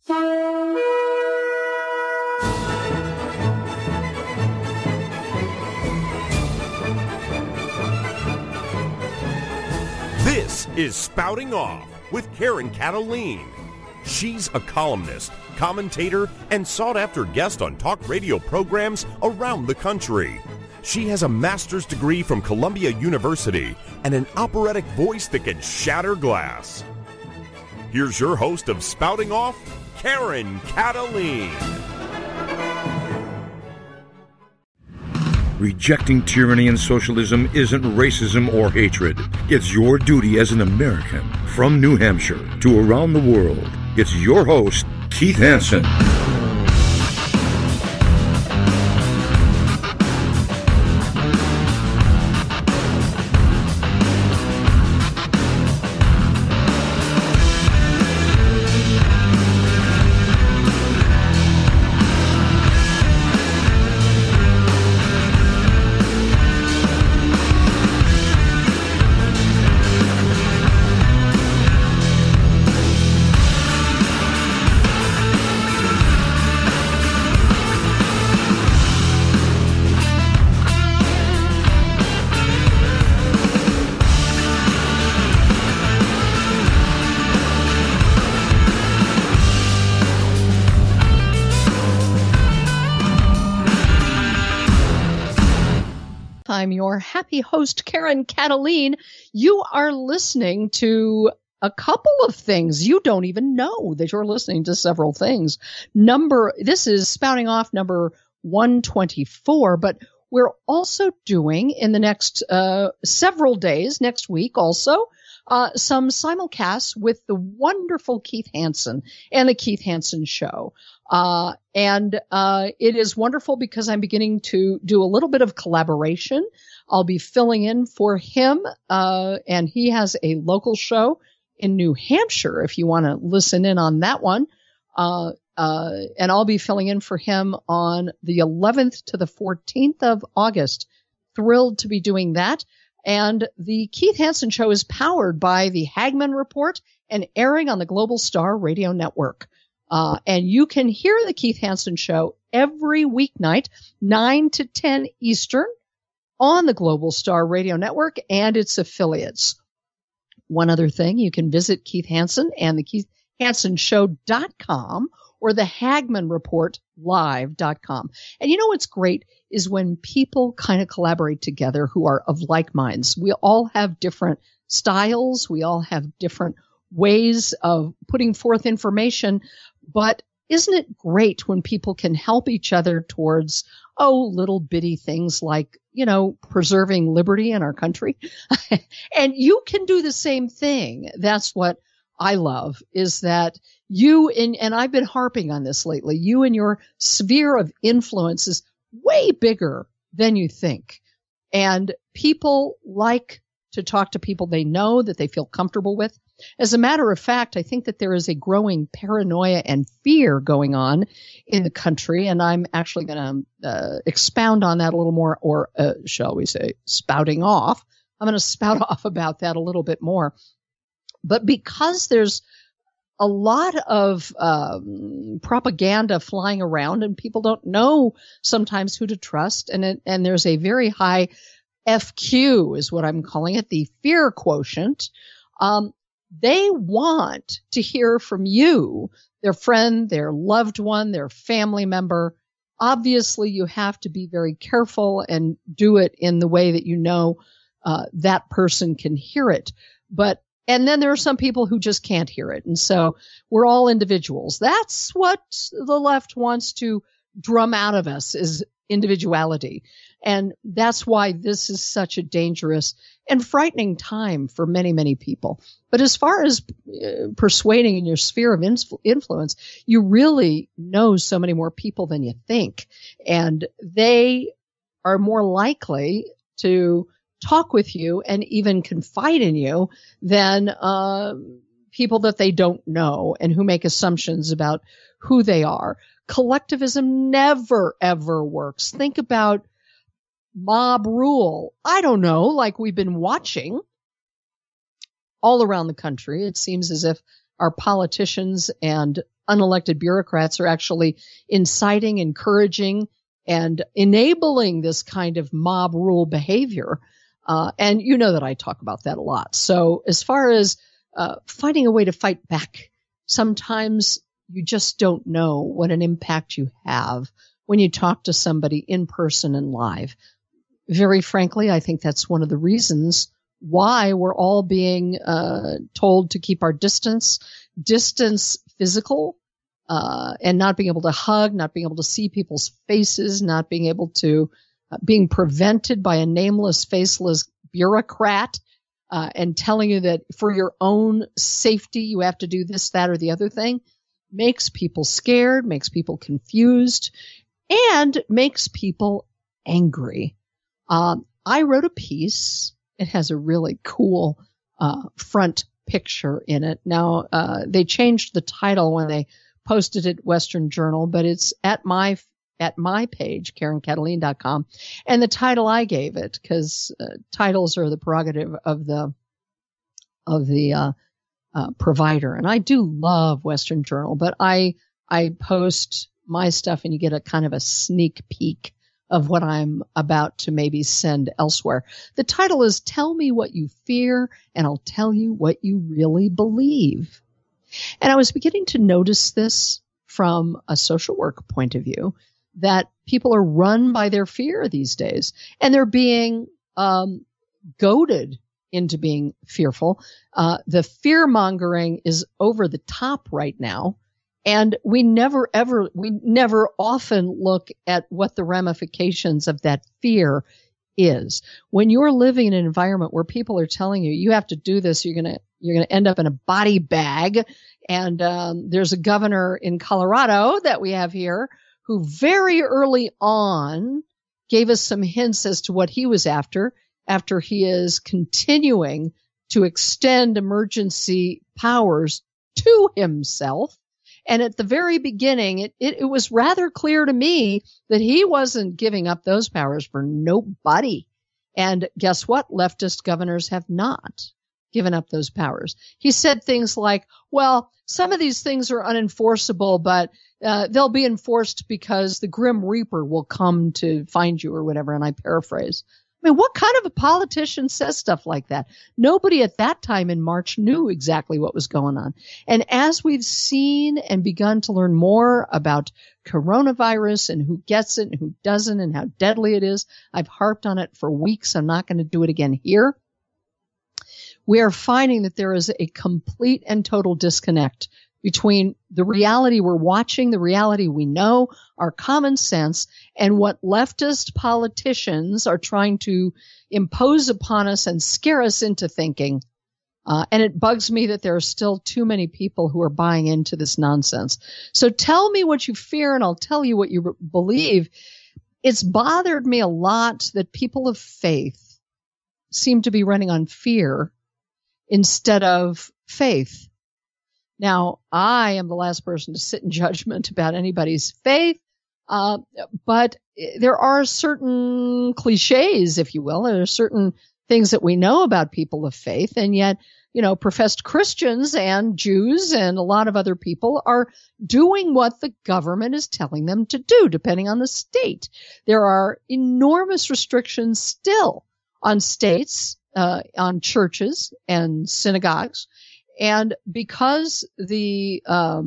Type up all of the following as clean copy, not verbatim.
This is Spouting Off with Karen Cataline. She's a columnist, commentator, and sought-after guest on talk radio programs around the country. She has a master's degree from Columbia University and an operatic voice that can shatter glass. Here's your host of Spouting Off, Karen Cataline. Rejecting tyranny and socialism isn't racism or hatred. It's your duty as an American. From New Hampshire to around the world, it's your host, Keith Hansen. I'm your happy host, Karen Cataline. You are listening to a couple of things. You don't even know that you're listening to several things. This is Spouting Off number 124, but we're also doing in the next several days, next week also, some simulcasts with the wonderful Keith Hansen and the Keith Hansen Show. And it is wonderful because I'm beginning to do a little bit of collaboration. I'll be filling in for him, and he has a local show in New Hampshire if you want to listen in on that one. And I'll be filling in for him on the 11th to the 14th of August. Thrilled to be doing that. And the Keith Hansen Show is powered by the Hagmann Report and airing on the Global Star Radio Network. And you can hear the Keith Hansen Show every weeknight, 9 to 10 Eastern, on the Global Star Radio Network and its affiliates. One other thing, you can visit Keith Hansen and the KeithHansenShow.com or the HagmannReportLive.com. And you know what's great is when people kind of collaborate together who are of like minds. We all have different styles. We all have different ways of putting forth information. But isn't it great when people can help each other towards, little bitty things like, preserving liberty in our country? And you can do the same thing. That's what I love, is that and I've been harping on this lately, you and your sphere of influence is way bigger than you think. And people like to talk to people they know, that they feel comfortable with. As a matter of fact, I think that there is a growing paranoia and fear going on in the country, and I'm actually going to expound on that a little more, or shall we say, spouting off. I'm going to spout off about that a little bit more. But because there's a lot of propaganda flying around, and people don't know sometimes who to trust, and there's a very high FQ, is what I'm calling it, the fear quotient. They want to hear from you, their friend, their loved one, their family member. Obviously, you have to be very careful and do it in the way that that person can hear it. And then there are some people who just can't hear it. And so we're all individuals. That's what the left wants to drum out of us, is individuality. And that's why this is such a dangerous and frightening time for many, many people. But as far as persuading in your sphere of influence, you really know so many more people than you think. And they are more likely to talk with you and even confide in you than people that they don't know and who make assumptions about who they are. Collectivism never, ever works. Think about mob rule. I don't know, like we've been watching all around the country. It seems as if our politicians and unelected bureaucrats are actually inciting, encouraging, and enabling this kind of mob rule behavior. And you know that I talk about that a lot. So as far as finding a way to fight back, sometimes you just don't know what an impact you have when you talk to somebody in person and live. Very frankly, I think that's one of the reasons why we're all being told to keep our distance physical, and not being able to hug, not being able to see people's faces, not being able to, being prevented by a nameless, faceless bureaucrat, and telling you that for your own safety, you have to do this, that, or the other thing, makes people scared, makes people confused, and makes people angry. I wrote a piece. It has a really cool front picture in it. Now, they changed the title when they posted it Western Journal, but it's at my page, KarenKataline.com. And the title I gave it, because titles are the prerogative of the provider. And I do love Western Journal, but I post my stuff and you get a kind of a sneak peek of what I'm about to maybe send elsewhere. The title is Tell Me What You Fear, and I'll tell you what you really believe. And I was beginning to notice this from a social work point of view, that people are run by their fear these days, and they're being goaded into being fearful. The fear mongering is over the top right now. And we never often look at what the ramifications of that fear is. When you're living in an environment where people are telling you, you have to do this, you're going to end up in a body bag. And there's a governor in Colorado that we have here who very early on gave us some hints as to what he was after he is continuing to extend emergency powers to himself. And at the very beginning, it was rather clear to me that he wasn't giving up those powers for nobody. And guess what? Leftist governors have not given up those powers. He said things like, well, some of these things are unenforceable, but they'll be enforced because the Grim Reaper will come to find you or whatever. And I paraphrase. I mean, what kind of a politician says stuff like that? Nobody at that time in March knew exactly what was going on. And as we've seen and begun to learn more about coronavirus and who gets it and who doesn't and how deadly it is, I've harped on it for weeks. I'm not going to do it again here. We are finding that there is a complete and total disconnect between the reality we're watching, the reality we know, our common sense, and what leftist politicians are trying to impose upon us and scare us into thinking. And it bugs me that there are still too many people who are buying into this nonsense. So tell me what you fear and I'll tell you what you believe. It's bothered me a lot that people of faith seem to be running on fear instead of faith. Now, I am the last person to sit in judgment about anybody's faith, but there are certain cliches, if you will. There are certain things that we know about people of faith, and yet, professed Christians and Jews and a lot of other people are doing what the government is telling them to do, depending on the state. There are enormous restrictions still on states, on churches and synagogues. And because the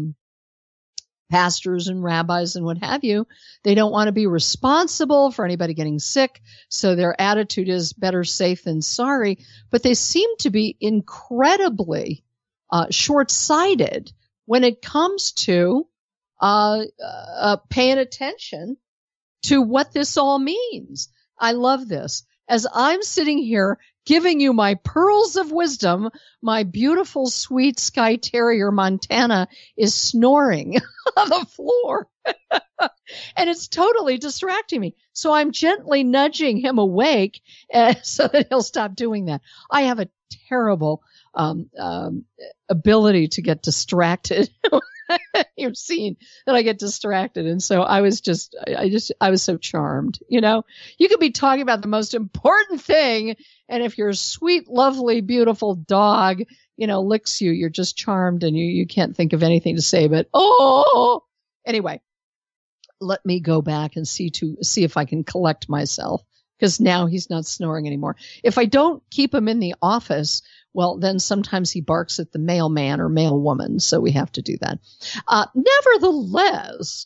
pastors and rabbis and what have you, they don't want to be responsible for anybody getting sick. So their attitude is better safe than sorry. But they seem to be incredibly short-sighted when it comes to paying attention to what this all means. I love this. As I'm sitting here giving you my pearls of wisdom, my beautiful, sweet Skye Terrier Montana is snoring on the floor. And it's totally distracting me. So I'm gently nudging him awake so that he'll stop doing that. I have a terrible ability to get distracted. You've seen that I get distracted. And so I was so charmed. You could be talking about the most important thing. And if your sweet, lovely, beautiful dog, licks you, you're just charmed and you can't think of anything to say but, oh. Anyway, let me go back and see if I can collect myself, because now he's not snoring anymore. If I don't keep him in the office, well, then sometimes he barks at the mailman or mailwoman, so we have to do that. Nevertheless,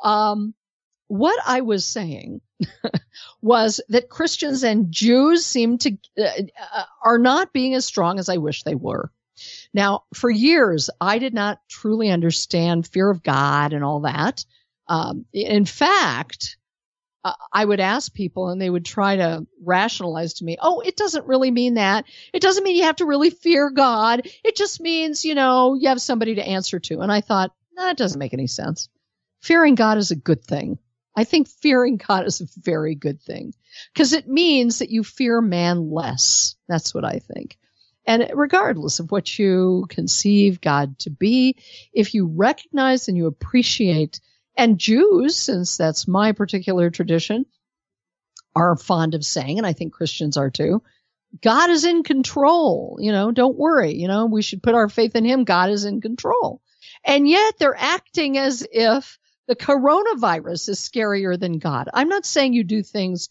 what I was saying was that Christians and Jews seem to are not being as strong as I wish they were. Now, for years, I did not truly understand fear of God and all that. In fact, I would ask people and they would try to rationalize to me, oh, it doesn't really mean that. It doesn't mean you have to really fear God. It just means, you have somebody to answer to. And I thought, that doesn't make any sense. Fearing God is a good thing. I think fearing God is a very good thing because it means that you fear man less. That's what I think. And regardless of what you conceive God to be, if you recognize and you appreciate, and Jews, since that's my particular tradition, are fond of saying, and I think Christians are too, God is in control. Don't worry. We should put our faith in him. God is in control. And yet they're acting as if the coronavirus is scarier than God. I'm not saying you do things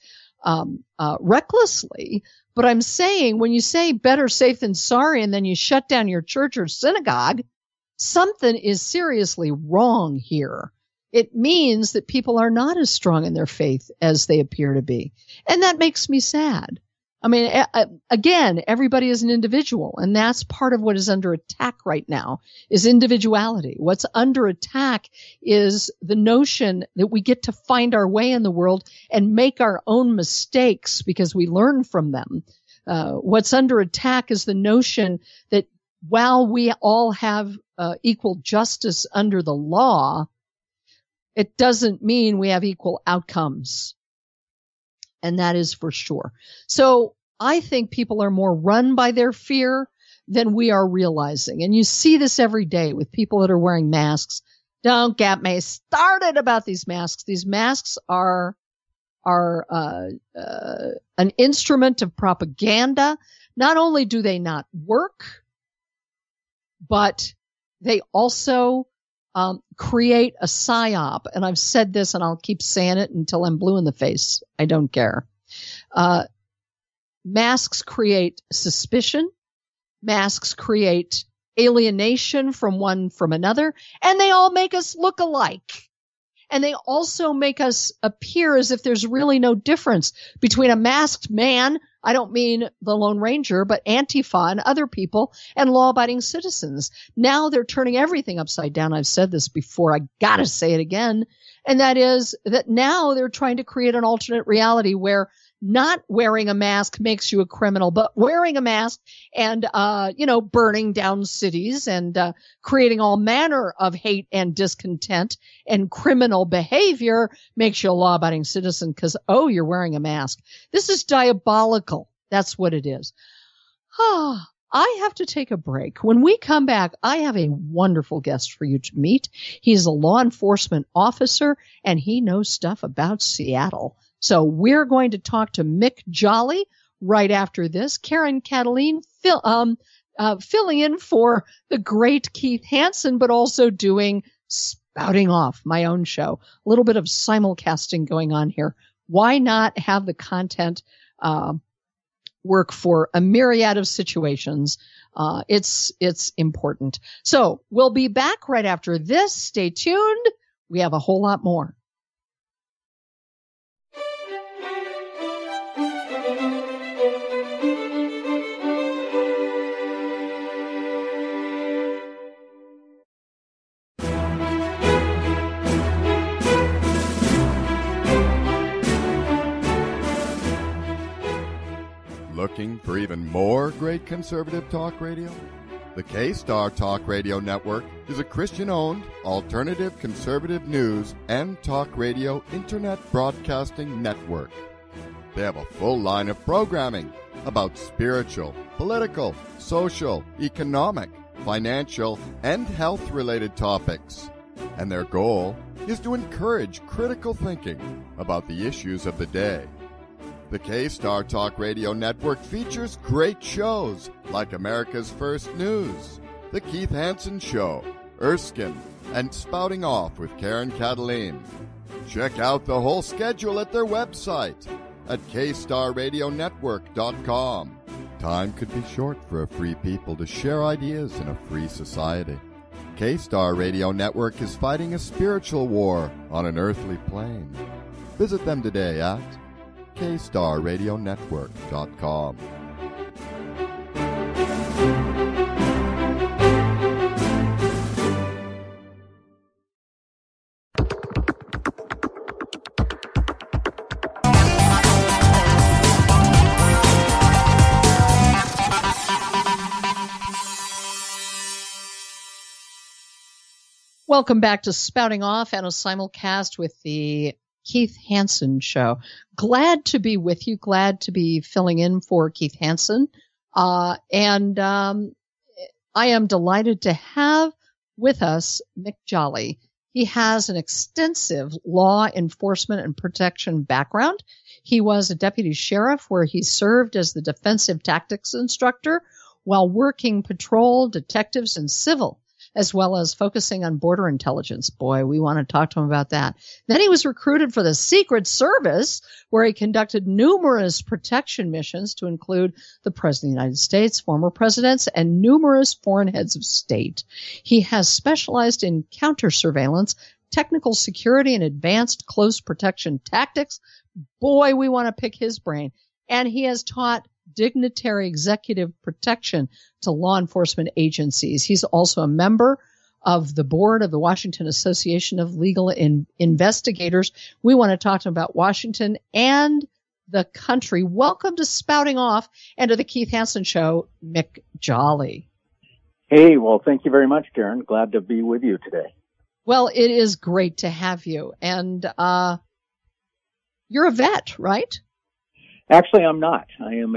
recklessly, but I'm saying when you say better safe than sorry and then you shut down your church or synagogue, something is seriously wrong here. It means that people are not as strong in their faith as they appear to be. And that makes me sad. I mean, again, everybody is an individual, and that's part of what is under attack right now is individuality. What's under attack is the notion that we get to find our way in the world and make our own mistakes because we learn from them. What's under attack is the notion that while we all have equal justice under the law, it doesn't mean we have equal outcomes. And that is for sure. So I think people are more run by their fear than we are realizing. And you see this every day with people that are wearing masks. Don't get me started about these masks. These masks are an instrument of propaganda. Not only do they not work, but they also create a psyop. And I've said this and I'll keep saying it until I'm blue in the face. I don't care. Masks create suspicion. Masks create alienation from another. And they all make us look alike. And they also make us appear as if there's really no difference between a masked man, I don't mean the Lone Ranger, but Antifa and other people, and law-abiding citizens. Now they're turning everything upside down. I've said this before. I gotta say it again. And that is that now they're trying to create an alternate reality where not wearing a mask makes you a criminal, but wearing a mask and, burning down cities and creating all manner of hate and discontent and criminal behavior makes you a law-abiding citizen because, you're wearing a mask. This is diabolical. That's what it is. I have to take a break. When we come back, I have a wonderful guest for you to meet. He's a law enforcement officer, and he knows stuff about Seattle. So we're going to talk to Mick Jolly right after this. Karen Cataline filling in for the great Keith Hansen, but also doing Spouting Off, my own show. A little bit of simulcasting going on here. Why not have the content work for a myriad of situations? It's important. So we'll be back right after this. Stay tuned. We have a whole lot more. Looking for even more great conservative talk radio? The K-Star Talk Radio Network is a Christian-owned, alternative conservative news and talk radio internet broadcasting network. They have a full line of programming about spiritual, political, social, economic, financial, and health-related topics. And their goal is to encourage critical thinking about the issues of the day. The K-Star Talk Radio Network features great shows like America's First News, The Keith Hansen Show, Erskine, and Spouting Off with Karen Cataline. Check out the whole schedule at their website at kstarradionetwork.com. Time could be short for a free people to share ideas in a free society. K-Star Radio Network is fighting a spiritual war on an earthly plane. Visit them today at kstarradionetwork.com. Welcome back to Spouting Off and a simulcast with the Keith Hansen Show. Glad to be with you. Glad to be filling in for Keith Hansen. And I am delighted to have with us Mick Jolly. He has an extensive law enforcement and protection background. He was a deputy sheriff where he served as the defensive tactics instructor while working patrol, detectives, and civil, as well as focusing on border intelligence. Boy, we want to talk to him about that. Then he was recruited for the Secret Service, where he conducted numerous protection missions to include the President of the United States, former presidents, and numerous foreign heads of state. He has specialized in counter-surveillance, technical security, and advanced close protection tactics. Boy, we want to pick his brain. And he has taught dignitary executive protection to law enforcement agencies. He's also a member of the board of the Washington Association of Legal Investigators. We want to talk to him about Washington and the country. Welcome to Spouting Off and to the Keith Hansen Show, Mick Jolly. Hey, well, thank you very much, Karen. Glad to be with you today. Well, it is great to have you. And you're a vet, right? Actually, I'm not. I am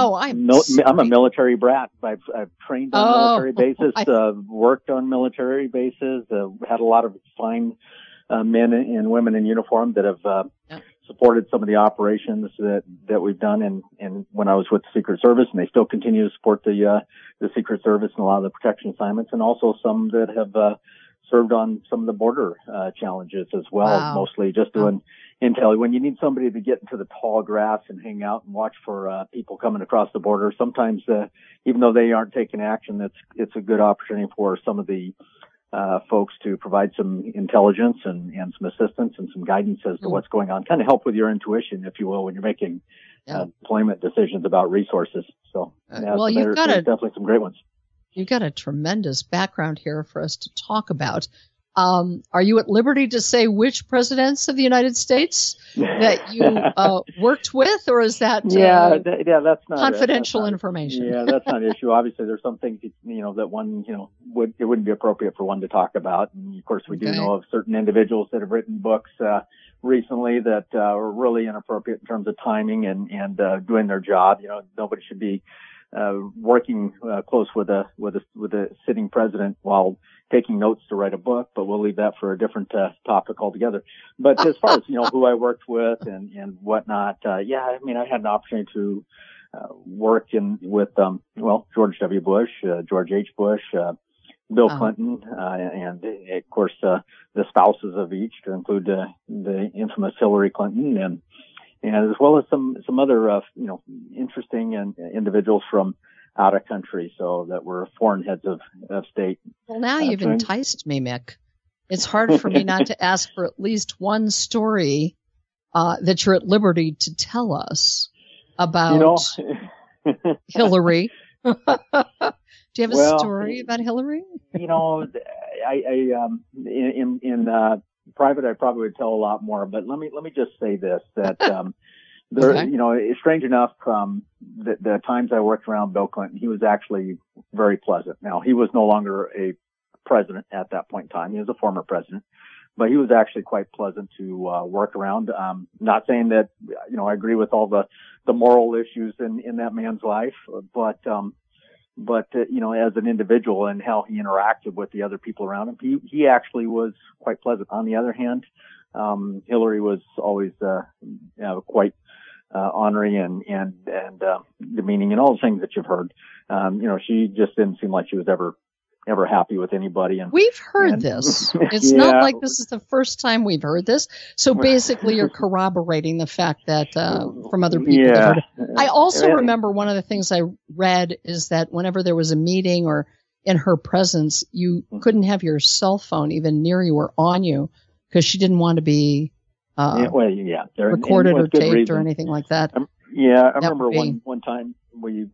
I'm a military brat. I've trained on military bases, worked on military bases, had a lot of fine men and women in uniform that have supported some of the operations that we've done and when I was with the Secret Service, and they still continue to support the Secret Service and a lot of the protection assignments, and also some that have served on some of the border challenges as well. Wow. Mostly just doing intel. When you need somebody to get into the tall grass and hang out and watch for people coming across the border, sometimes even though they aren't taking action, it's a good opportunity for some of the folks to provide some intelligence and some assistance and some guidance as to what's going on. Kind of help with your intuition, if you will, when you're making deployment decisions about resources. So, there's definitely some great ones. You've got a tremendous background here for us to talk about. Are you at liberty to say which presidents of the United States that you worked with, or is that that's not confidential information? Yeah, that's not an issue. Obviously, there's some things that one it wouldn't be appropriate for one to talk about. And of course, we do know of certain individuals that have written books recently that are really inappropriate in terms of timing and doing their job. Nobody should be working close with a sitting president while taking notes to write a book, but we'll leave that for a different topic altogether. But as far as who I worked with and whatnot, I had an opportunity to work with George W. Bush, George H. Bush, Bill Clinton, and of course the spouses of each, to include the infamous Hillary Clinton, and as well as some other interesting individuals from out of country, so that were foreign heads of state. Well, now you've enticed me, Mick. It's hard for me not to ask for at least one story that you're at liberty to tell us about Hillary. Do you have a story about Hillary? In private, I probably would tell a lot more, but let me just say this, that it's strange enough, the times I worked around Bill Clinton, he was actually very pleasant. Now, he was no longer a president at that point in time. He was a former president, but he was actually quite pleasant to work around. Not saying that, I agree with all the moral issues in that man's life, but as an individual and how he interacted with the other people around him, he actually was quite pleasant. On the other hand, Hillary was always quite honoring and demeaning and all the things that you've heard. She just didn't seem like she was ever happy with anybody. And we've heard this. It's not like this is the first time we've heard this. So basically you're corroborating the fact that from other people. Yeah. I also remember one of the things I read is that whenever there was a meeting or in her presence, you couldn't have your cell phone even near you or on you because she didn't want to be recorded or taped or anything like that. I remember one time when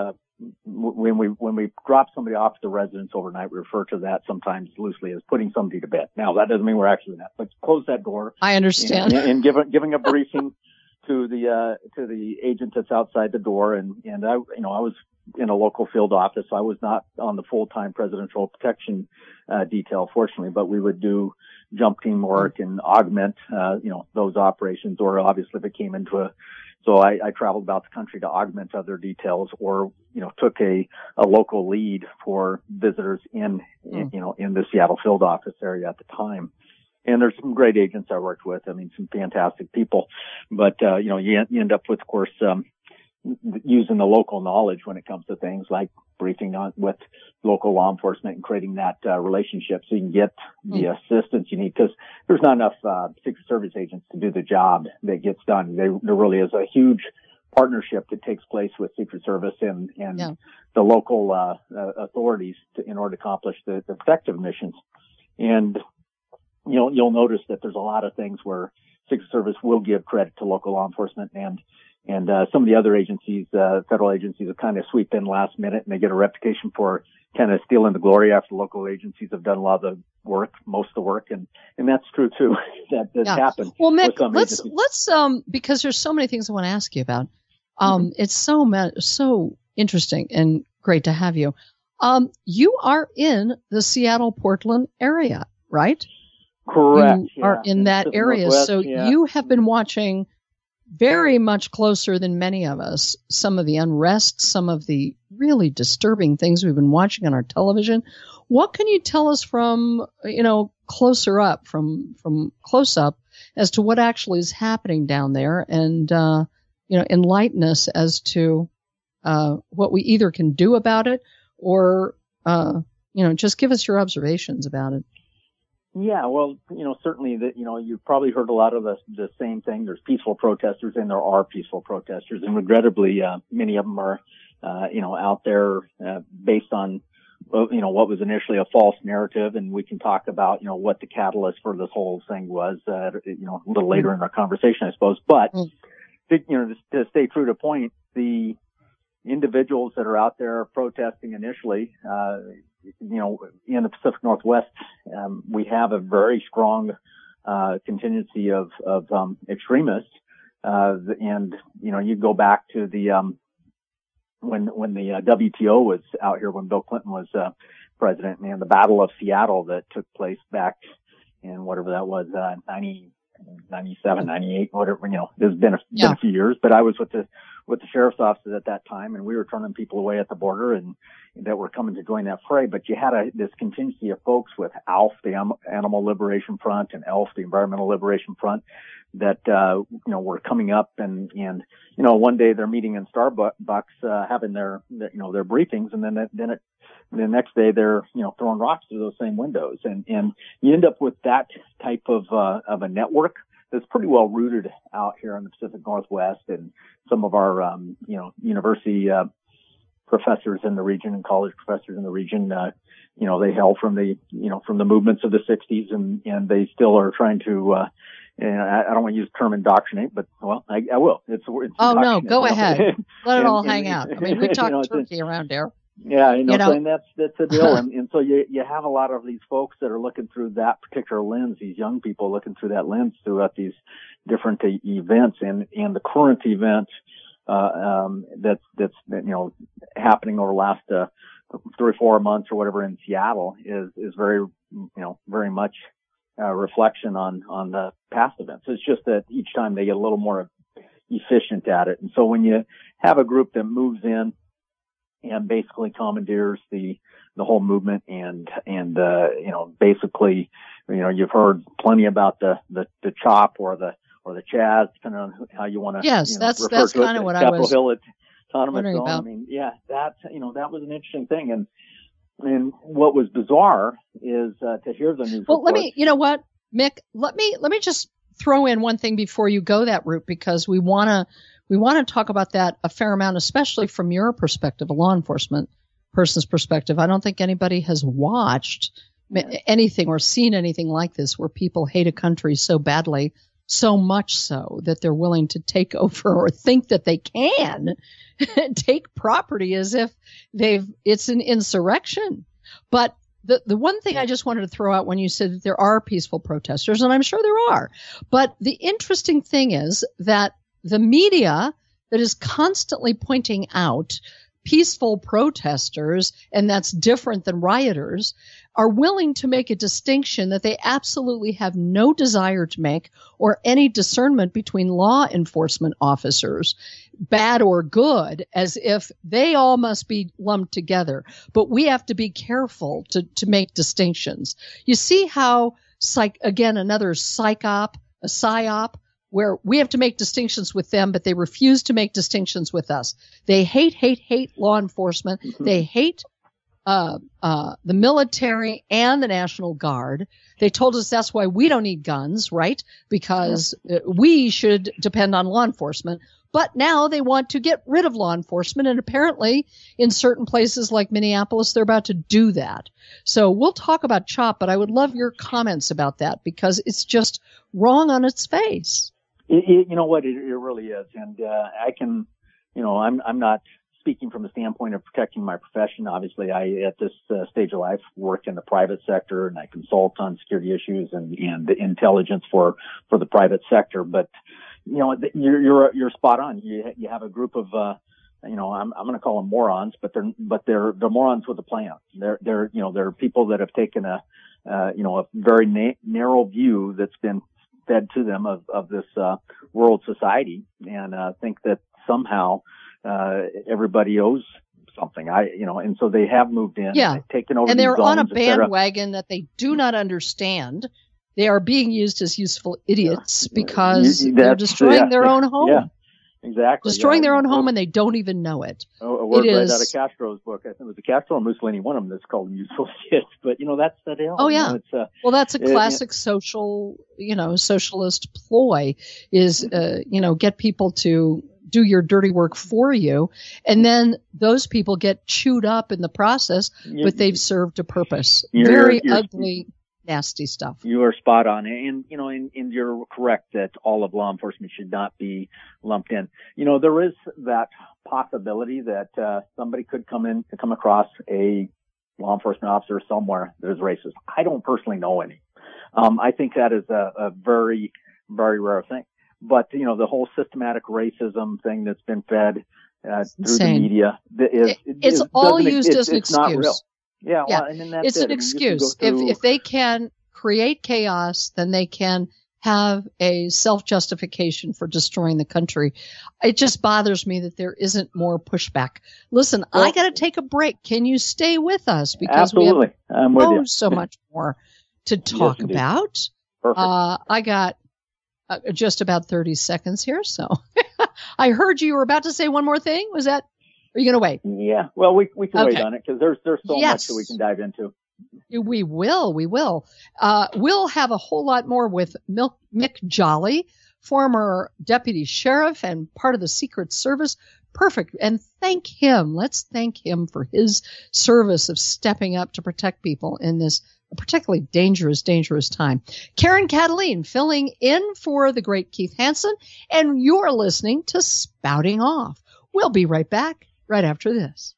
we drop somebody off at the residence overnight, we refer to that sometimes loosely as putting somebody to bed. Now that doesn't mean we're actually that, but close that door. I understand. And giving a briefing to the agent that's outside the door, and I was in a local field office. I was not on the full-time presidential protection detail, fortunately, but we would do jump team work and augment those operations, or obviously if it came into so I traveled about the country to augment other details, or took a local lead for visitors in the Seattle field office area at the time. And there's some great agents I worked with. I mean, some fantastic people, but you end up with, of course, using the local knowledge when it comes to things like briefing with local law enforcement and creating that relationship so you can get the assistance you need, because there's not enough Secret Service agents to do the job that gets done. There really is a huge partnership that takes place with Secret Service and the local authorities in order to accomplish the protective missions. And you'll notice that there's a lot of things where Secret Service will give credit to local law enforcement, and some of the other agencies, federal agencies, will kind of sweep in last minute, and they get a reputation for kind of stealing the glory after local agencies have done a lot of the work, most of the work, and that's true too. That happened. Well, Mick, let's because there's so many things I want to ask you about. It's so interesting and great to have you. You are in the Seattle-Portland area, right? Correct. You are in that area, so you have been watching very much closer than many of us some of the unrest, some of the really disturbing things we've been watching on our television. What can you tell us from closer up, from close up, as to what actually is happening down there, and enlighten us as to what we either can do about it, or just give us your observations about it. Yeah, well, certainly you've probably heard a lot of the same thing. There's peaceful protesters, and there are peaceful protesters, and regrettably, many of them are, out there based on, what was initially a false narrative, and we can talk about, what the catalyst for this whole thing was, a little later in our conversation, I suppose. But to stay true to point, the individuals that are out there protesting initially, in the Pacific Northwest, we have a very strong contingency of extremists, and you go back to the when the WTO was out here, when Bill Clinton was president, and the Battle of Seattle that took place back in whatever that was, 97, 98, whatever. It's been a few years, but I was with the sheriff's offices at that time, and we were turning people away at the border and that were coming to join that fray. But you had this contingency of folks with ALF, the Animal Liberation Front, and ELF, the Environmental Liberation Front, that were coming up, and one day they're meeting in Starbucks, having their briefings, and then the next day they're throwing rocks through those same windows, and you end up with that type of a network that's pretty well rooted out here in the Pacific Northwest, and some of our university professors in the region and college professors in the region, they hail from the movements of the 60s, and they still are trying to I don't want to use the term indoctrinate, but I will. It's no, go ahead. Let it all hang out. I mean, we talk turkey around here. Yeah, and that's the deal. And so you have a lot of these folks that are looking through that particular lens, these young people looking through that lens throughout these different events, and the current event that's happening over the last 3 or 4 months or whatever in Seattle is very very much a reflection on the past events. It's just that each time they get a little more efficient at it. And so when you have a group that moves in and basically commandeers the whole movement, and basically, you've heard plenty about the CHOP or the Chaz, depending on how you want to. Yes, that's kind of what I was. Capitol Hill Autonomous Zone. About. I mean, yeah, that was an interesting thing, and what was bizarre is to hear the news. Well, you know what, Mick, let me just throw in one thing before you go that route, because we want to talk about that a fair amount, especially from your perspective, a law enforcement person's perspective. I don't think anybody has watched anything or seen anything like this, where people hate a country so badly, so much so that they're willing to take over or think that they can take property as if it's an insurrection. But the one thing I just wanted to throw out when you said that there are peaceful protesters, and I'm sure there are, but the interesting thing is that the media that is constantly pointing out peaceful protesters, and that's different than rioters, are willing to make a distinction that they absolutely have no desire to make, or any discernment between law enforcement officers, bad or good, as if they all must be lumped together. But we have to be careful to make distinctions. You see how, another psyop, a psyop, where we have to make distinctions with them, but they refuse to make distinctions with us. They hate law enforcement. Mm-hmm. They hate the military and the National Guard. They told us that's why we don't need guns, right? Because we should depend on law enforcement. But now they want to get rid of law enforcement, and apparently in certain places like Minneapolis, they're about to do that. So we'll talk about CHOP, but I would love your comments about that, because it's just wrong on its face. You know what? It really is. And I can, I'm not speaking from the standpoint of protecting my profession. Obviously, I, at this stage of life, work in the private sector, and I consult on security issues and intelligence for the private sector. But, you're spot on. You have a group of, I'm going to call them morons, but they're morons with a plan. They're people that have taken a very narrow view that's been fed to them of this world society, and think that somehow everybody owes something. And so they have moved in, taken over, and they're zones, on a bandwagon that they do not understand. They are being used as useful idiots because they're destroying their own home. Yeah, exactly. Destroying their own home, and they don't even know it. A word right out of Castro's book. I think it was Castro or Mussolini, one of them, that's called useful idiots. But that's the deal. Oh yeah. Well, that's a classic socialist ploy. Is get people to do your dirty work for you, and then those people get chewed up in the process, but they've served a purpose. Very ugly, nasty stuff. You are spot on, and you're correct that all of law enforcement should not be lumped in. There is that possibility that somebody could come across a law enforcement officer somewhere that is racist. I don't personally know any. I think that is a very, very rare thing. But the whole systematic racism thing that's been fed through the media it's all used as an excuse. It's not real. Yeah. Yeah. Well, and that's it's an excuse. If they can create chaos, then they can have a self-justification for destroying the country. It just bothers me that there isn't more pushback. Listen, I got to take a break. Can you stay with us? Because absolutely. We have so much more to talk about. Perfect. I got just about 30 seconds here. So I heard you were about to say one more thing. Was that? Are you going to wait? Yeah. Well, we can wait on it, because there's so much that we can dive into. We will. We'll have a whole lot more with Mick Jolly, former deputy sheriff and part of the Secret Service. Perfect. And thank him. Let's thank him for his service of stepping up to protect people in this particularly dangerous time. Karen Cataline filling in for the great Keith Hansen, and you're listening to Spouting Off. We'll be right back right after this.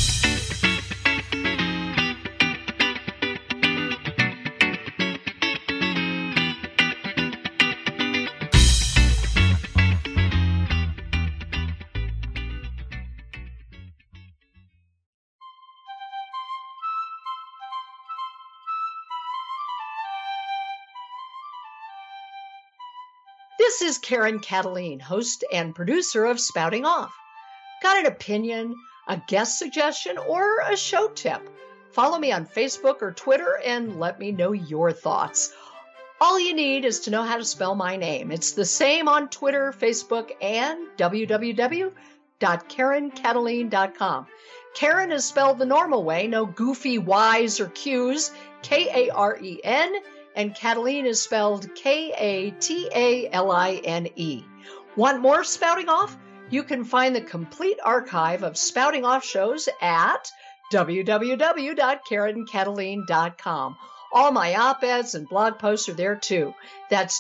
This is Karen Cataline, host and producer of Spouting Off. Got an opinion, a guest suggestion, or a show tip? Follow me on Facebook or Twitter and let me know your thoughts. All you need is to know how to spell my name. It's the same on Twitter, Facebook, and www.KarenKataline.com. Karen is spelled the normal way, no goofy Y's or Q's, Karen, and Kataline is spelled Kataline. Want more Spouting Off? You can find the complete archive of Spouting Off shows at www.KarenKataline.com. All my op-eds and blog posts are there too. That's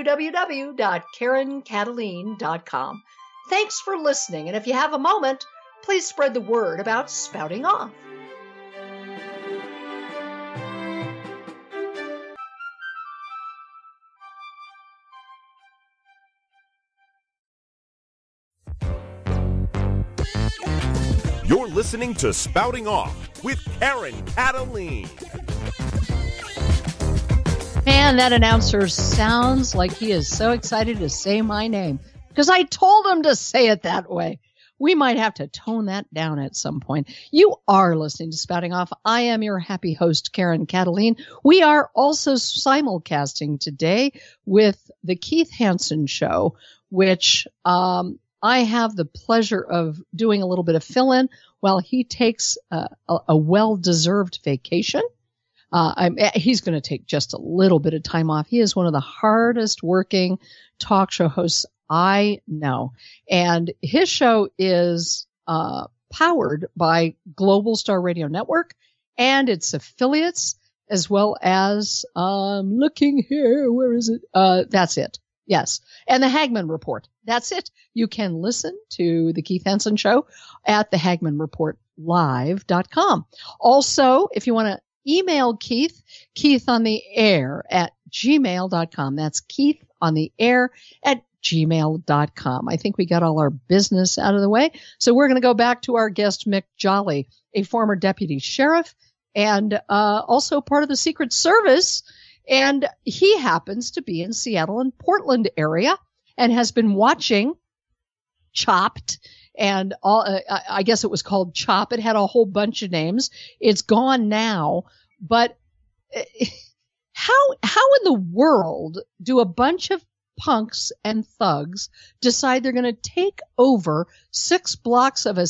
www.KarenKataline.com. Thanks for listening, and if you have a moment, please spread the word about Spouting Off. You're listening to Spouting Off with Karen Kataline. Man, that announcer sounds like he is so excited to say my name because I told him to say it that way. We might have to tone that down at some point. You are listening to Spouting Off. I am your happy host, Karen Kataline. We are also simulcasting today with the Keith Hansen Show, which I have the pleasure of doing a little bit of fill-in while he takes a well-deserved vacation. He's going to take just a little bit of time off. He is one of the hardest working talk show hosts I know. And his show is powered by Global Star Radio Network and its affiliates, as well as, looking here, where is it? That's it. Yes. And the Hagman Report. That's it. You can listen to the Keith Hansen Show at the HagmanReportLive.com. Also, if you want to email Keith on the air at gmail.com. That's Keith on the air at gmail.com. I think we got all our business out of the way. So we're going to go back to our guest, Mick Jolly, a former deputy sheriff and also part of the Secret Service. And he happens to be in Seattle and Portland area and has been watching Chopped. And I guess it was called Chop. It had a whole bunch of names. It's gone now. But how in the world do a bunch of punks and thugs decide they're going to take over 6 blocks of a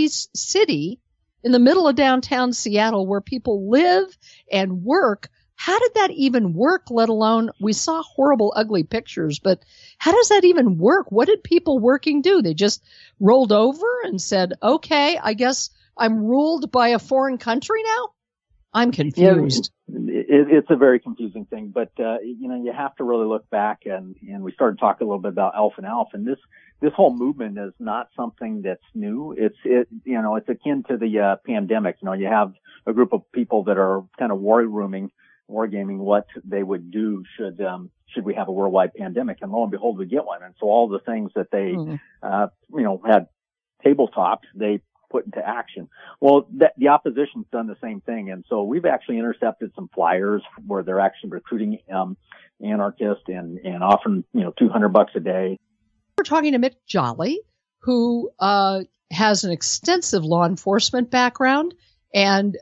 city in the middle of downtown Seattle where people live and work? How did that even work, let alone we saw horrible, ugly pictures, but how does that even work? What did people working do? They just rolled over and said, okay, I guess I'm ruled by a foreign country now? I'm confused. Yeah, it's a very confusing thing, but, you have to really look back and we started talking a little bit about Alf and Alf, and this whole movement is not something that's new. It's akin to the pandemic. You have a group of people that are kind of wargaming what they would do should we have a worldwide pandemic, and lo and behold, we get one. And so all the things that they, had tabletopped, they put into action. Well, the opposition's done the same thing. And so we've actually intercepted some flyers where they're actually recruiting, anarchists and offering, $200 a day. We're talking to Mick Jolly, who, has an extensive law enforcement background and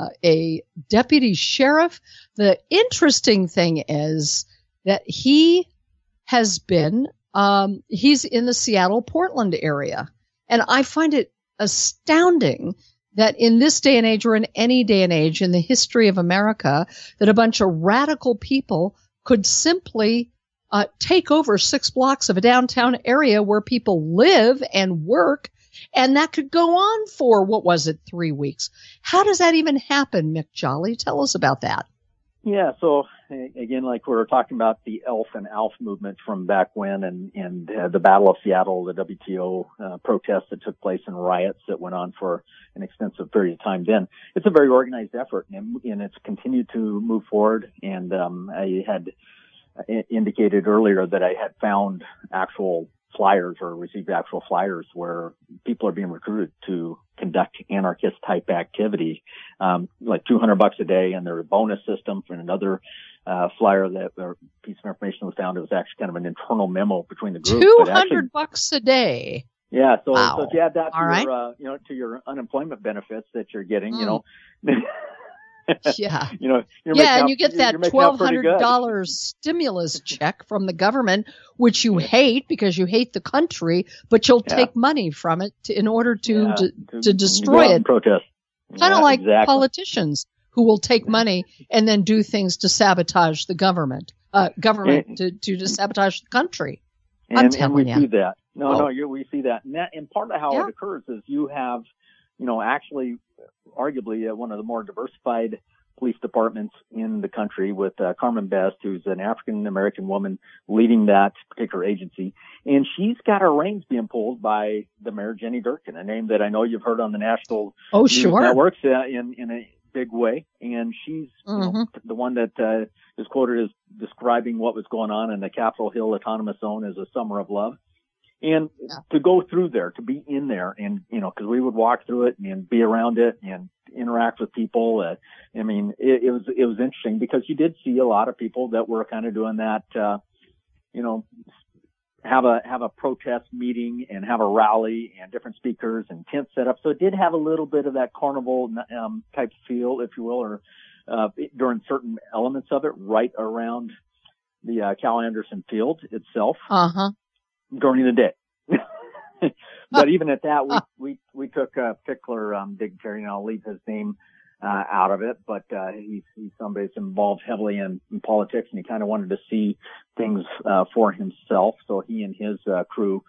a deputy sheriff. The interesting thing is that he has been, he's in the Seattle, Portland area. And I find it astounding that in this day and age, or in any day and age in the history of America, that a bunch of radical people could simply take over 6 blocks of a downtown area where people live and work. And that could go on for, 3 weeks? How does that even happen, Mick Jolly? Tell us about that. Yeah, so again, like we were talking about the Elf and Alf movement from back when and the Battle of Seattle, the WTO protests that took place and riots that went on for an extensive period of time then. It's a very organized effort, and it's continued to move forward. And I had indicated earlier that I had found actual flyers or received actual flyers where people are being recruited to conduct anarchist type activity, like $200 a day, and there's a bonus system. For another flyer that or piece of information was found, it was actually kind of an internal memo between the groups. $200 a day. Yeah, so wow. So if you add that to your to your unemployment benefits that you're getting, Yeah. And you get that $1,200 stimulus check from the government, which you hate because you hate the country, but you'll take money from it in order to destroy it. Protest. Kind of like politicians who will take money and then do things to sabotage the government, to sabotage the country. And we see that. We see that. And part of how it occurs is you have, actually, arguably one of the more diversified police departments in the country with Carmen Best, who's an African-American woman leading that particular agency. And she's got her reins being pulled by the Mayor, Jenny Durkan, a name that I know you've heard on the national news networks in a big way. And she's the one that is quoted as describing what was going on in the Capitol Hill Autonomous Zone as a summer of love. And to go through there, to be in there and, because we would walk through it and be around it and interact with people. It was interesting because you did see a lot of people that were kind of doing that, have a protest meeting and have a rally and different speakers and tent set up. So it did have a little bit of that carnival type feel, if you will, or during certain elements of it, right around the Cal Anderson Field itself. During the day. But even at that, we took a particular dignitary, and I'll leave his name out of it, but he's somebody that's involved heavily in politics, and he kind of wanted to see things for himself. So he and his crew,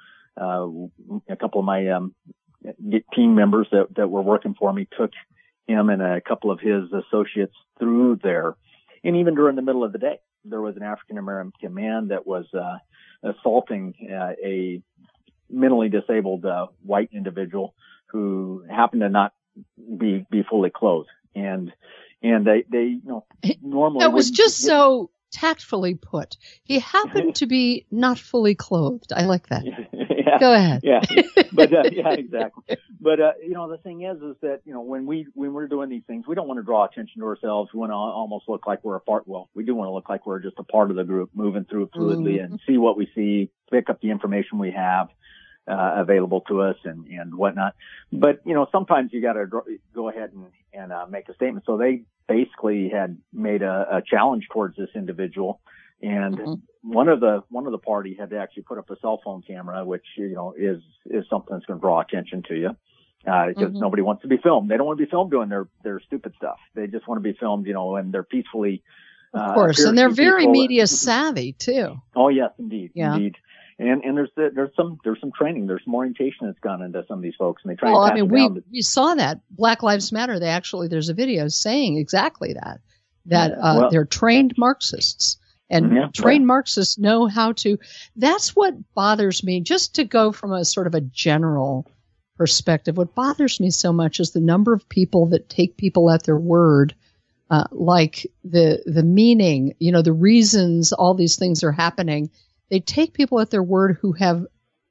a couple of my team members that were working for me, took him and a couple of his associates through there. And even during the middle of the day, there was an African-American man that was assaulting a mentally disabled white individual who happened to not be fully clothed. And they normally that was just so tactfully put. He happened to be not fully clothed. I like that. Go ahead. But exactly. But the thing is that when we're doing these things, we don't want to draw attention to ourselves. We want to almost look like we're a part. Well, we do want to look like we're just a part of the group, moving through fluidly and see what we see, pick up the information we have available to us and whatnot. But sometimes you got to go ahead and make a statement. So they basically had made a challenge towards this individual. And one of the party had to actually put up a cell phone camera, which, is something that's going to draw attention to you. Because nobody wants to be filmed. They don't want to be filmed doing their stupid stuff. They just want to be filmed, and they're peacefully. Of course. And they're very media savvy too. Oh, yes, indeed. Yeah. Indeed. And there's some training, there's some orientation that's gone into some of these folks, and they try. Well, we saw that Black Lives Matter. There's a video saying exactly that they're trained Marxists, and trained Marxists know how to. That's what bothers me. Just to go from a sort of a general perspective, what bothers me so much is the number of people that take people at their word, like the meaning, the reasons all these things are happening. They take people at their word who have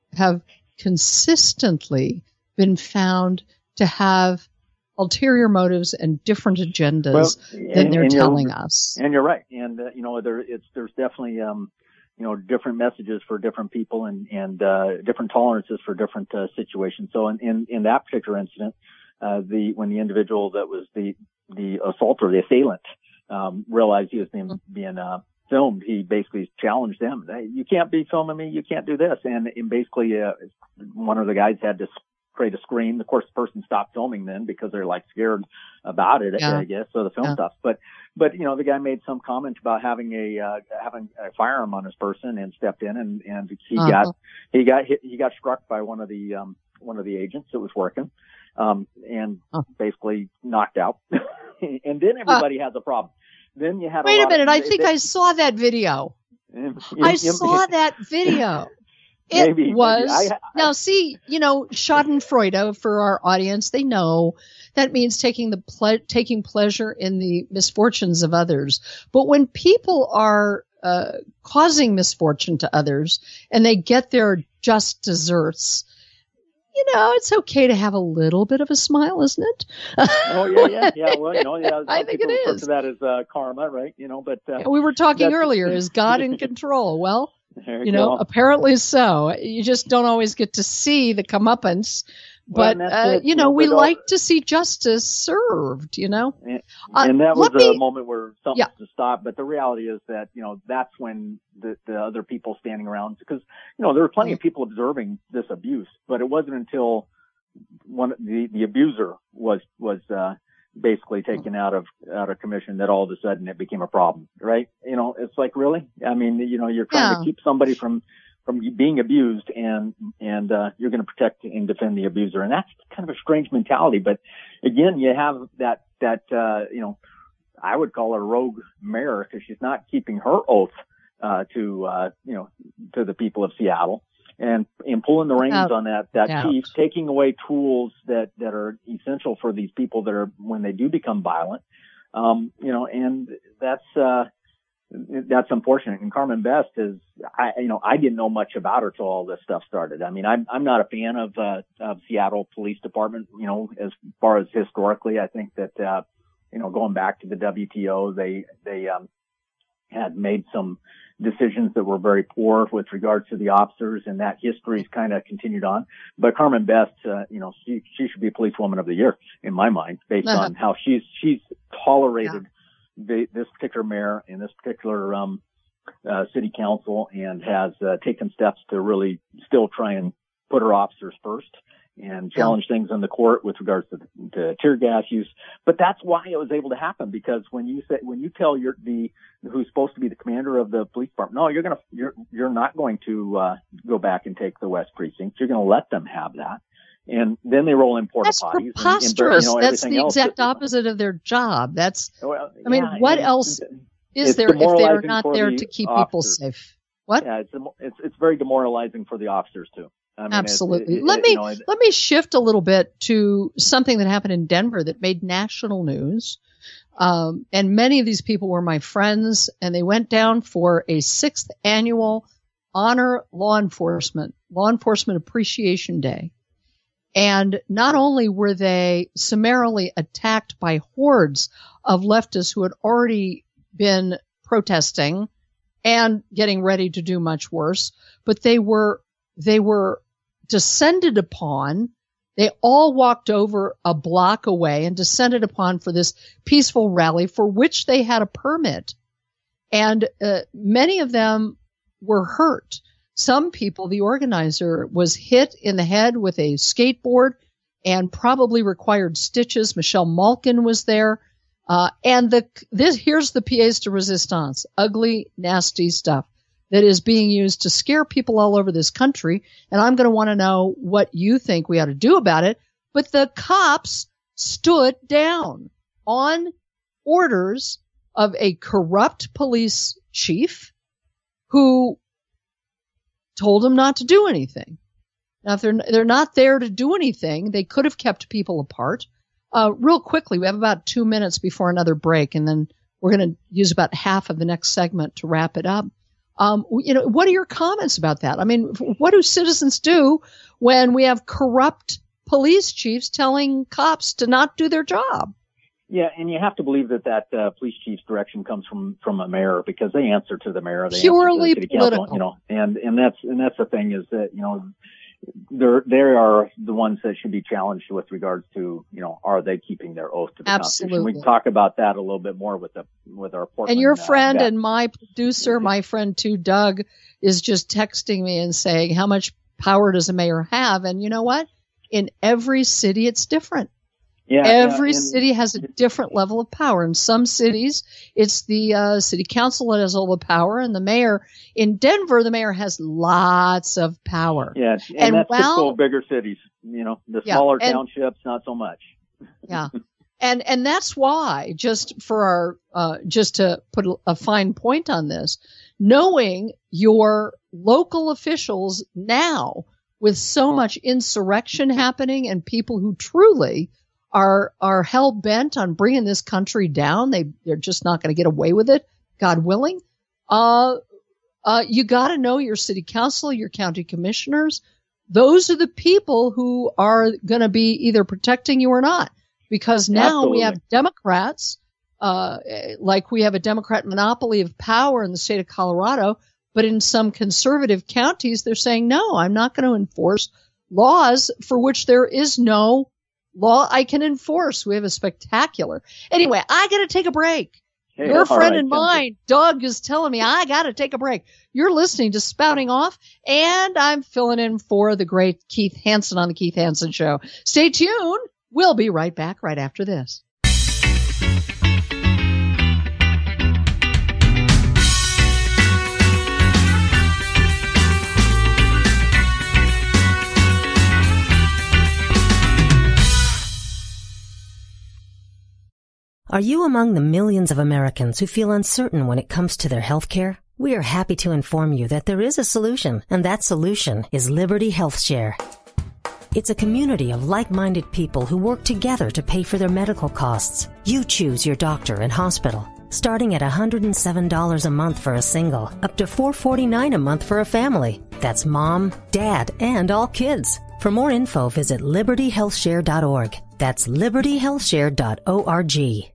consistently been found to have ulterior motives and different agendas than they're telling us. And you're right. And there's definitely different messages for different people and different tolerances for different situations. So in that particular incident, when the individual that was the assaulter, the assailant, realized he was being filmed, he basically challenged them. Hey, you can't be filming me. You can't do this. And basically, one of the guys had to create a screen. Of course, the person stopped filming then because they're scared about it, I guess. So the film stops. But the guy made some comment about having a firearm on his person and stepped in and he got struck by one of the agents that was working, and basically knocked out. And then everybody has a problem. Then you had wait a minute. I think I saw that video. I saw that video. It was now. See, Schadenfreude for our audience. They know that means taking pleasure in the misfortunes of others. But when people are causing misfortune to others and they get their just desserts, it's okay to have a little bit of a smile, isn't it? Oh yeah. Well, I think it is. Refer to that as karma, right? But we were talking earlier. Is God in control? Well, apparently so. You just don't always get to see the comeuppance, But we like to see justice served, And that was a moment where something to stop. But the reality is that, that's when the other people standing around, because, there were plenty of people observing this abuse, but it wasn't until the abuser was basically taken out of commission that all of a sudden it became a problem, right? It's like, really? I mean, you're trying to keep somebody from being abused and you're going to protect and defend the abuser. And that's kind of a strange mentality. But again, you have that I would call her a rogue mayor because she's not keeping her oath, to the people of Seattle and pulling the reins on that chief, taking away tools that are essential for these people when they do become violent. And that's unfortunate. And Carmen Best I didn't know much about her till all this stuff started. I mean, I'm not a fan of Seattle Police Department, as far as historically. I think that, going back to the WTO, they had made some decisions that were very poor with regards to the officers, and that history's kind of continued on. But Carmen Best, she should be Policewoman of the Year in my mind, based on how she's tolerated this particular mayor and this particular city council, and has taken steps to really still try and put her officers first and challenge things in the court with regards to tear gas use. But that's why it was able to happen, because when you tell who's supposed to be the commander of the police department, no, you're not going to go back and take the West Precinct. You're going to let them have that. And then they roll in porta potties. That's preposterous. That's the exact opposite of their job. What else is there if they're not there to keep people safe? What? Yeah, it's very demoralizing for the officers too. Absolutely. Let me shift a little bit to something that happened in Denver that made national news. And many of these people were my friends, and they went down for a 6th annual Honor Law Enforcement Appreciation Day. And not only were they summarily attacked by hordes of leftists who had already been protesting and getting ready to do much worse, but they were descended upon. They all walked over a block away and descended upon for this peaceful rally for which they had a permit. And many of them were hurt. Some people, the organizer was hit in the head with a skateboard and probably required stitches. Michelle Malkin was there. And here's the pièce de résistance, ugly, nasty stuff that is being used to scare people all over this country. And I'm going to want to know what you think we ought to do about it. But the cops stood down on orders of a corrupt police chief who told them not to do anything. Now, if they're not there to do anything, they could have kept people apart. Real quickly, we have about 2 minutes before another break, and then we're going to use about half of the next segment to wrap it up. What are your comments about that? I mean, what do citizens do when we have corrupt police chiefs telling cops to not do their job? Yeah, and you have to believe that police chief's direction comes from a mayor, because they answer to the mayor. They purely answer to the city political. Council, and that's the thing is that they are the ones that should be challenged with regards to are they keeping their oath to the Constitution? We can talk about that a little bit more with our Portland. And your friend and my producer, my friend too, Doug, is just texting me and saying, how much power does a mayor have? And you know what? In every city, it's different. Yeah, every city has a different level of power. In some cities, it's the city council that has all the power, and the mayor. In Denver, the mayor has lots of power. Yeah, and that's typical of bigger cities. The smaller townships, not so much. Yeah, and that's why, just to put a fine point on this, knowing your local officials now, with so much insurrection happening and people who truly are hell bent on bringing this country down. They're just not going to get away with it, God willing. You got to know your city council, your county commissioners. Those are the people who are going to be either protecting you or not, because now we have Democrats, like we have a Democrat monopoly of power in the state of Colorado, but in some conservative counties, they're saying, no, I'm not going to enforce laws for which there is no law I can enforce. We have a spectacular. Anyway, I got to take a break. Hey, your friend and mine, Doug, is telling me I got to take a break. You're listening to Spouting Off, and I'm filling in for the great Keith Hansen on the Keith Hansen Show. Stay tuned. We'll be right back right after this. Are you among the millions of Americans who feel uncertain when it comes to their health care? We are happy to inform you that there is a solution, and that solution is Liberty Health Share. It's a community of like-minded people who work together to pay for their medical costs. You choose your doctor and hospital, starting at $107 a month for a single, up to $449 a month for a family. That's mom, dad, and all kids. For more info, visit libertyhealthshare.org. That's libertyhealthshare.org.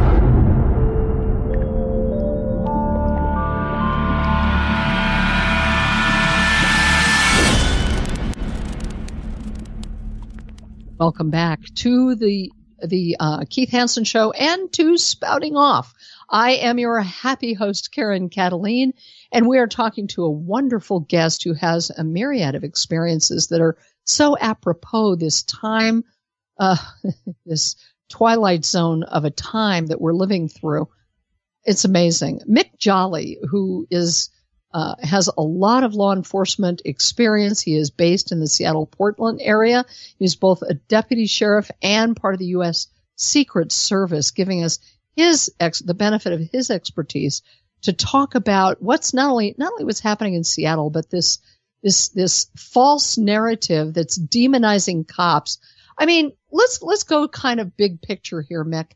Welcome back to the Keith Hansen Show and to Spouting Off. I am your happy host, Karen Cataline, and we are talking to a wonderful guest who has a myriad of experiences that are so apropos this time, this twilight zone of a time that we're living through. It's amazing. Mick Jolly, who is has a lot of law enforcement experience. He is based in the Seattle-Portland area. He's both a deputy sheriff and part of the U.S. Secret Service, giving us the benefit of his expertise to talk about what's not only what's happening in Seattle, but this false narrative that's demonizing cops. I mean, let's go kind of big picture here, Mick.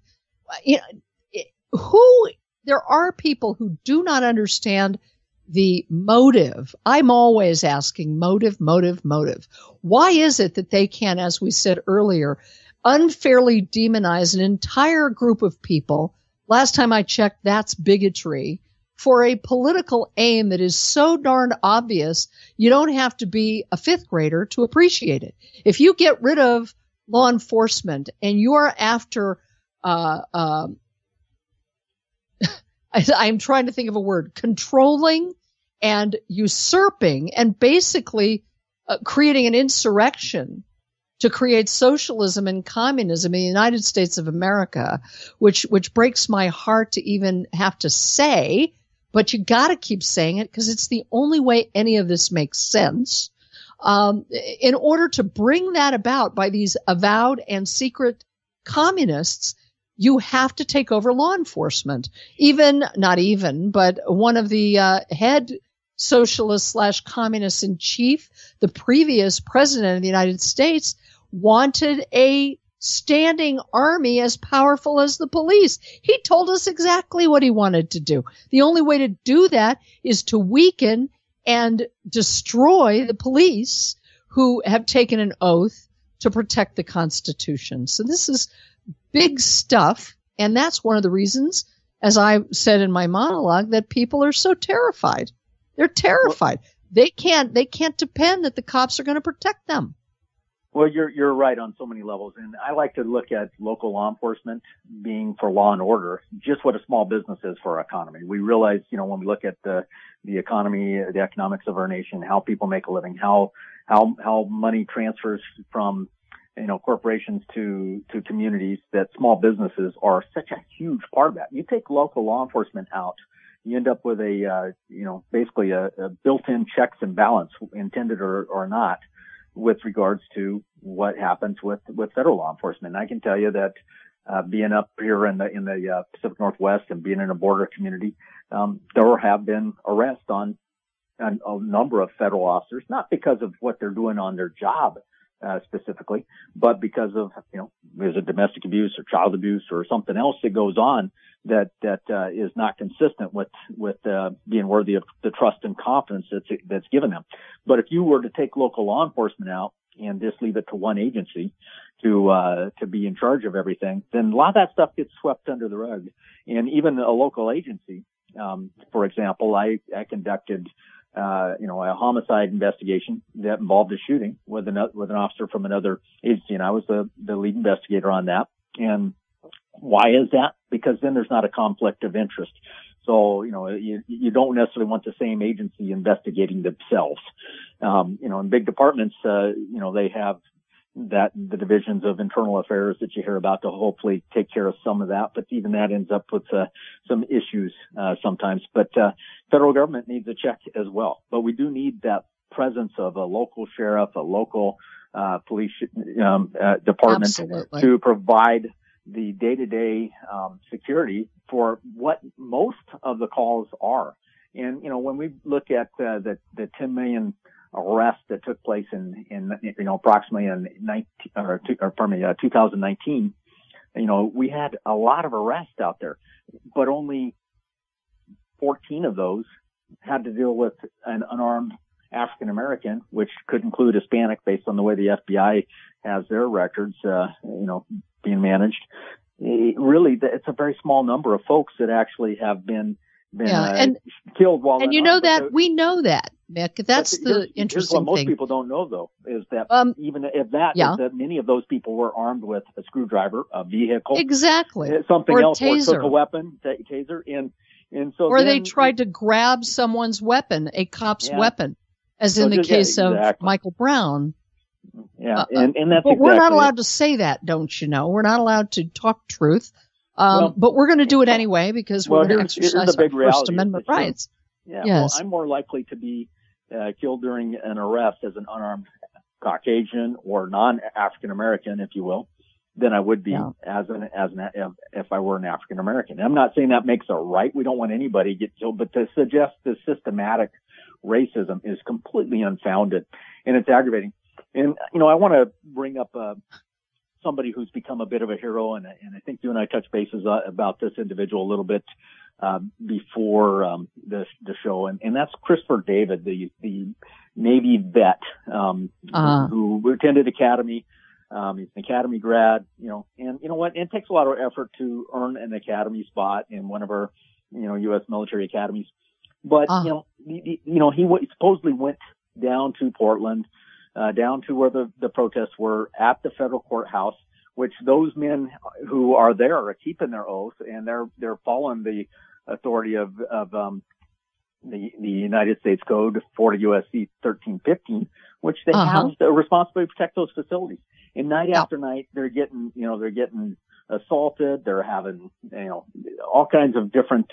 There are people who do not understand the motive. I'm always asking motive. Why is it that they can, as we said earlier, unfairly demonize an entire group of people? Last time I checked, that's bigotry, for a political aim that is so darn obvious, you don't have to be a fifth grader to appreciate it. If you get rid of law enforcement and you're after, I'm trying to think of a word, controlling and usurping and basically creating an insurrection to create socialism and communism in the United States of America, which breaks my heart to even have to say, but you got to keep saying it because it's the only way any of this makes sense. In order to bring that about by these avowed and secret communists, you have to take over law enforcement. But one of the head socialists / communists in chief, the previous president of the United States, wanted a standing army as powerful as the police. He told us exactly what he wanted to do. The only way to do that is to weaken and destroy the police who have taken an oath to protect the Constitution. So this is big stuff, and that's one of the reasons, as I said in my monologue, that people are so terrified. They're terrified. They can't depend that the cops are going to protect them. Well, you're right on so many levels, and I like to look at local law enforcement being for law and order just what a small business is for our economy. We realize, when we look at the economy, the economics of our nation, how people make a living, how money transfers from corporations to communities, that small businesses are such a huge part of that. You take local law enforcement out, you end up with basically a built-in checks and balance, intended or not, with regards to what happens with federal law enforcement. And I can tell you that, being up here in the Pacific Northwest and being in a border community, there have been arrests on a number of federal officers, not because of what they're doing on their job, specifically, but because of, there's a domestic abuse or child abuse or something else that goes on that is not consistent with being worthy of the trust and confidence that's given them. But if you were to take local law enforcement out and just leave it to one agency to be in charge of everything, then a lot of that stuff gets swept under the rug. And even a local agency, for example, I conducted a homicide investigation that involved a shooting with an officer from another agency, and I was the lead investigator on that. And why is that? Because then there's not a conflict of interest. So, you don't necessarily want the same agency investigating themselves. In big departments, they have the divisions of internal affairs that you hear about to hopefully take care of some of that. But even that ends up with some issues sometimes. But federal government needs a check as well. But we do need that presence of a local sheriff, a local police department Absolutely. to provide the day-to-day security for what most of the calls are. And, when we look at the 10 million arrests that took place in approximately in 2019, we had a lot of arrests out there, but only 14 of those had to deal with an unarmed African American, which could include Hispanic based on the way the FBI has their records, being managed. It's a very small number of folks that actually have been killed while. And we know that, Mick. That's the interesting thing. What most thing. people don't know, though, is that even if that, is that many of those people were armed with a screwdriver, a vehicle, exactly, something or else, taser. or took a weapon, taser, and so. Or they tried to grab someone's weapon, a cop's weapon, as in the case of Michael Brown. Yeah, and that's. But we're not allowed to say that, don't you know? We're not allowed to talk truth. But we're going to do it anyway because we're going to exercise our First Amendment rights. Yeah, yes. Well, I'm more likely to be killed during an arrest as an unarmed Caucasian or non-African American, if you will, than I would be if I were an African American. I'm not saying that makes it right. We don't want anybody to get killed, but to suggest the systematic racism is completely unfounded, and it's aggravating. And I want to bring up somebody who's become a bit of a hero, and I think you and I touched bases about this individual a little bit before the show, and that's Christopher David, the Navy vet who attended Academy. He's an Academy grad, and you know what? It takes a lot of effort to earn an Academy spot in one of our, U.S. military academies. But he supposedly went down to Portland. Down to where the protests were at the federal courthouse, which those men who are there are keeping their oath, and they're following the authority of the United States Code 40 U.S.C. 1315, which they have the responsibility to protect those facilities. And night after night, they're getting assaulted. They're having, all kinds of different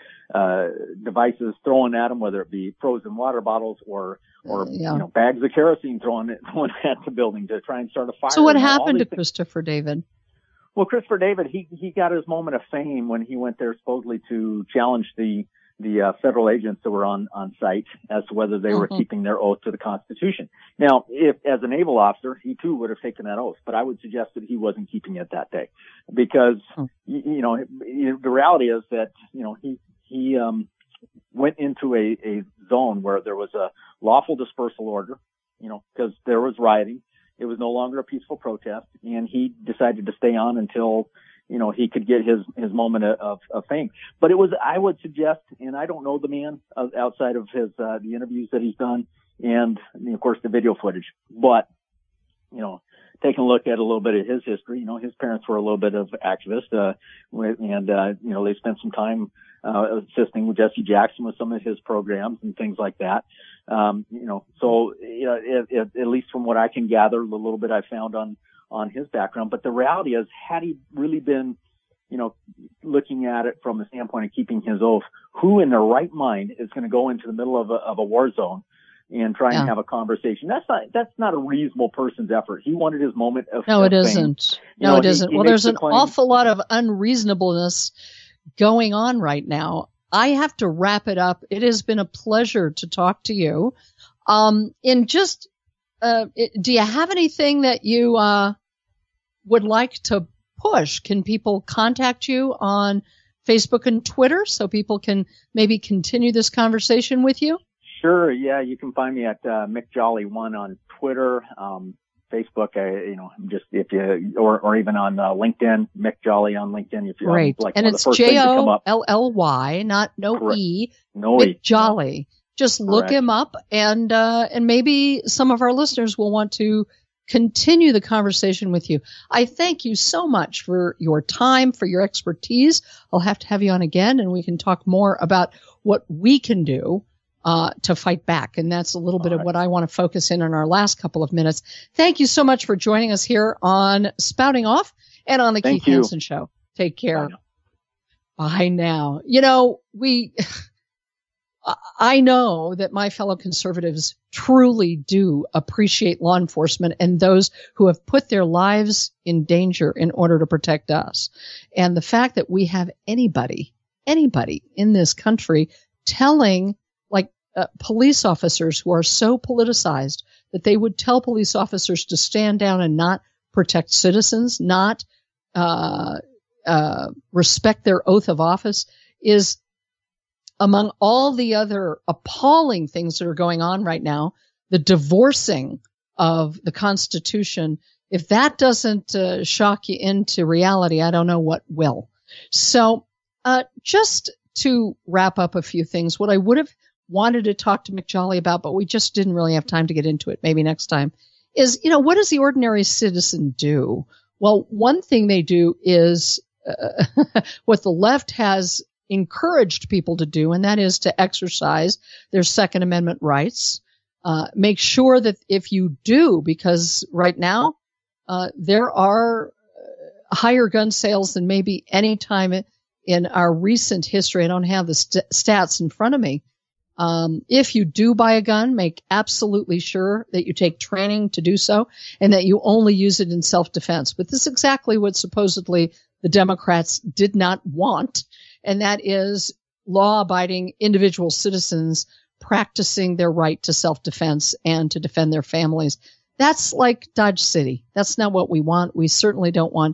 devices thrown at them, whether it be frozen water bottles or bags of kerosene thrown at the building to try and start a fire. So what happened to Christopher David? Well, Christopher David, he got his moment of fame when he went there supposedly to challenge the federal agents that were on site as to whether they were keeping their oath to the Constitution. Now, if as a naval officer, he too would have taken that oath, but I would suggest that he wasn't keeping it that day because, the reality is that, he went into a zone where there was a lawful dispersal order, because there was rioting. It was no longer a peaceful protest, and he decided to stay on until he could get his moment of fame. But it was, I would suggest, and I don't know the man outside of his, the interviews that he's done and of course the video footage, but, taking a look at a little bit of his history, his parents were a little bit of activists, they spent some time, assisting with Jesse Jackson with some of his programs and things like that. So, at least from what I can gather, the little bit I found on his background. But the reality is, had he really been, looking at it from the standpoint of keeping his oath, who in their right mind is going to go into the middle of a war zone and try and have a conversation? That's not a reasonable person's effort. He wanted his moment of No, it isn't. No, it isn't. Well, there's an awful lot of unreasonableness going on right now. I have to wrap it up. It has been a pleasure to talk to you. Do you have anything that you would like to push? Can people contact you on Facebook and Twitter so people can maybe continue this conversation with you? Sure. Yeah, you can find me at MickJolly1 on Twitter, Facebook. Just if you or even on LinkedIn, Mick Jolly on LinkedIn. If you great, and it's JOLLY, not no Correct. E. No Mick E. Jolly. Just look him up, and maybe some of our listeners will want to continue the conversation with you. I thank you so much for your time, for your expertise. I'll have to have you on again, and we can talk more about what we can do to fight back. And that's a little bit of what I want to focus in on our last couple of minutes. Thank you so much for joining us here on Spouting Off and on the Keith Hansen Show. Take care. Bye now. You know, I know that my fellow conservatives truly do appreciate law enforcement and those who have put their lives in danger in order to protect us. And the fact that we have anybody in this country telling, like, police officers who are so politicized that they would tell police officers to stand down and not protect citizens, not respect their oath of office, is, among all the other appalling things that are going on right now, the divorcing of the Constitution. If that doesn't shock you into reality, I don't know what will. So just to wrap up a few things, what I would have wanted to talk to Mick Jolly about, but we just didn't really have time to get into it, maybe next time, is, you know, what does the ordinary citizen do? Well, one thing they do is what the left has encouraged people to do, and that is to exercise their Second Amendment rights. Make sure that if you do, because right now there are higher gun sales than maybe any time in our recent history. I don't have the stats in front of me. If you do buy a gun, make absolutely sure that you take training to do so and that you only use it in self-defense. But this is exactly what supposedly the Democrats did not want, and that is law-abiding individual citizens practicing their right to self-defense and to defend their families. That's like Dodge City. That's not what we want. We certainly don't want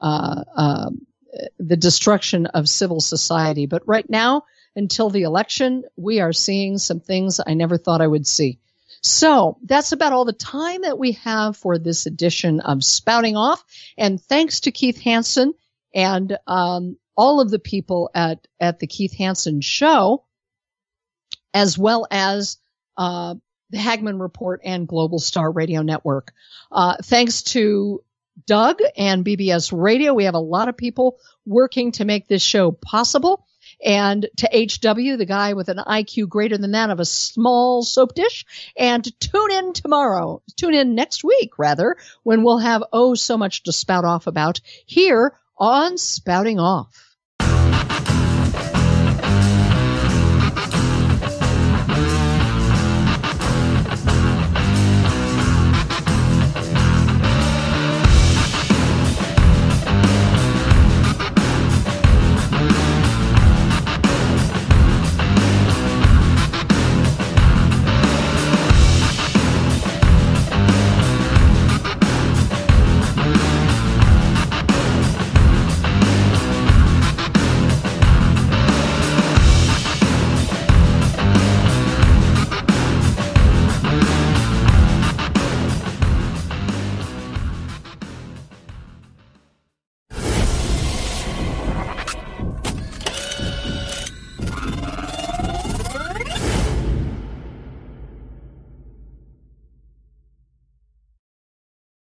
the destruction of civil society. But right now, until the election, we are seeing some things I never thought I would see. So that's about all the time that we have for this edition of Spouting Off. And thanks to Keith Hansen and all of the people at the Keith Hansen Show, as well as the Hagmann Report and Global Star Radio Network. Thanks to Doug and BBS Radio. We have a lot of people working to make this show possible. And to HW, the guy with an IQ greater than that of a small soap dish. And tune in next week, when we'll have so much to spout off about here on Spouting Off.